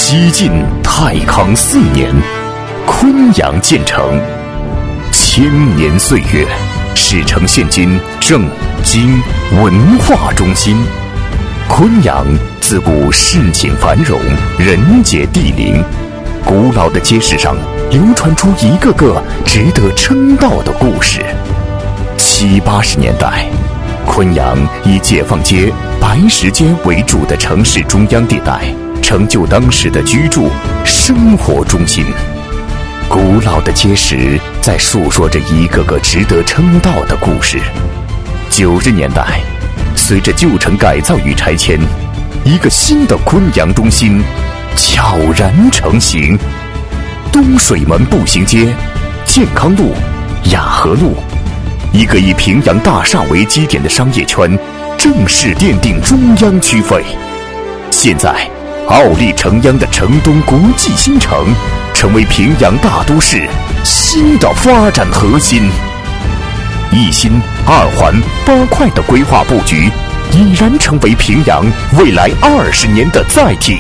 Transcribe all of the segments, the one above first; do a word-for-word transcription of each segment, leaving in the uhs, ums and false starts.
西晋太康四年，昆阳建成，千年岁月，史成现今政经文化中心。昆阳自古市井繁荣，人杰地灵，古老的街市上流传出一个个值得称道的故事。七八十年代，昆阳以解放街、白石街为主的城市中央地带，成就当时的居住生活中心。古老的街石在述说着一个个值得称道的故事。九十年代，随着旧城改造与拆迁，一个新的昆阳中心悄然成型。东水门步行街、健康路、雅和路，一个以平阳大厦为基点的商业圈正式奠定中央区位。现在傲立城央的城东国际新城成为平阳大都市新的发展核心。一心二环八块的规划布局已然成为平阳未来二十年的载体。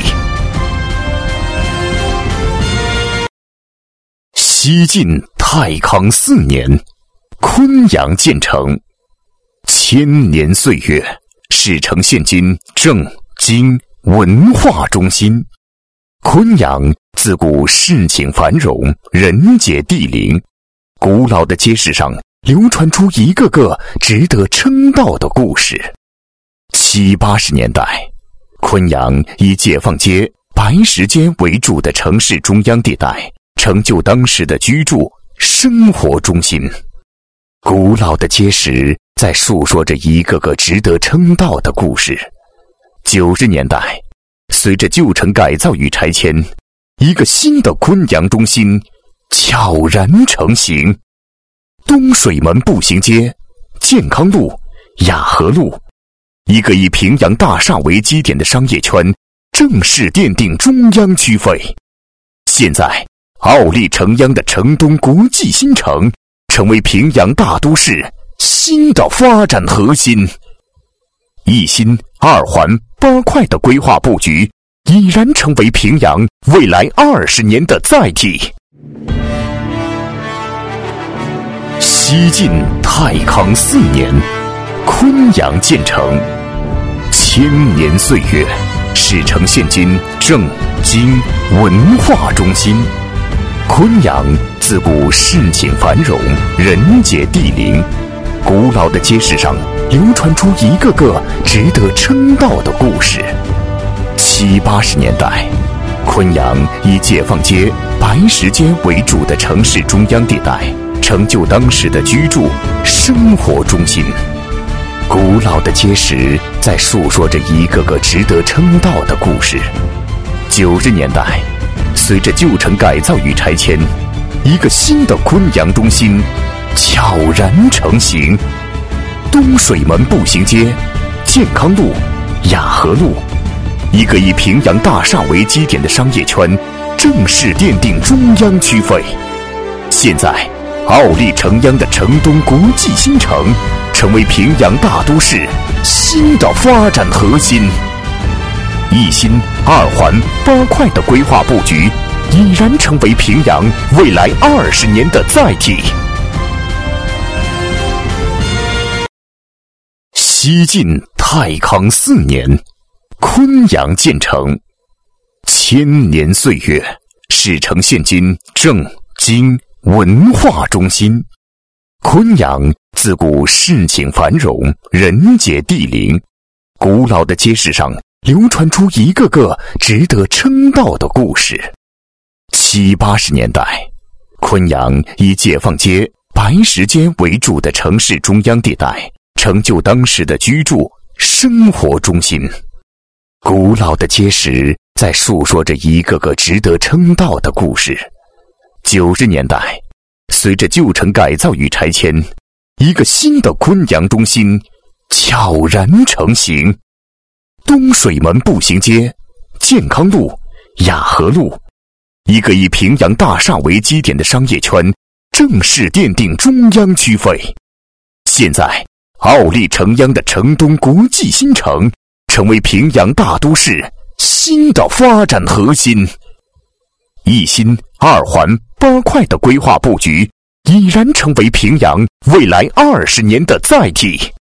西晋太康四年，昆阳建成，千年岁月，史成现今政经文化中心。昆阳自古市井繁荣，人杰地灵，古老的街市上流传出一个个值得称道的故事。七八十年代，昆阳以解放街、白石街为主的城市中央地带，成就当时的居住生活中心。古老的街石在述说着一个个值得称道的故事。九十年代，随着旧城改造与拆迁，一个新的昆阳中心悄然成型。东水门步行街、健康路、雅和路，一个以平阳大厦为基点的商业圈正式奠定中央区位。现在傲立城央的城东国际新城成为平阳大都市新的发展核心。一心二环八块的规划布局已然成为平阳未来二十年的载体。西晋太康四年，昆阳建成，千年岁月，史成现今政经文化中心。昆阳自古市井繁荣，人杰地灵，古老的街市上流传出一个个值得称道的故事。七八十年代，昆阳以解放街、白石街为主的城市中央地带，成就当时的居住生活中心。古老的街石在述说着一个个值得称道的故事。九十年代，随着旧城改造与拆迁，一个新的昆阳中心悄然成型。东水门步行街、健康路、雅和路，一个以平阳大厦为基点的商业圈正式奠定中央区位。现在傲立城央的城东国际新城成为平阳大都市新的发展核心。一心二环八块的规划布局已然成为平阳未来二十年的载体。西晋太康四年，昆阳建成，千年岁月，史成现今政经文化中心。昆阳自古市井繁荣，人杰地灵，古老的街市上流传出一个个值得称道的故事。七八十年代，昆阳以解放街、白石街为主的城市中央地带，成就当时的居住生活中心。古老的街石在述说着一个个值得称道的故事。九十年代，随着旧城改造与拆迁，一个新的昆阳中心悄然成型。东水门步行街、健康路、雅和路，一个以平阳大厦为基点的商业圈正式奠定中央区位。现在傲立城央的城东国际新城成为平阳大都市新的发展核心。一心二环八块的规划布局，已然成为平阳未来二十年的载体。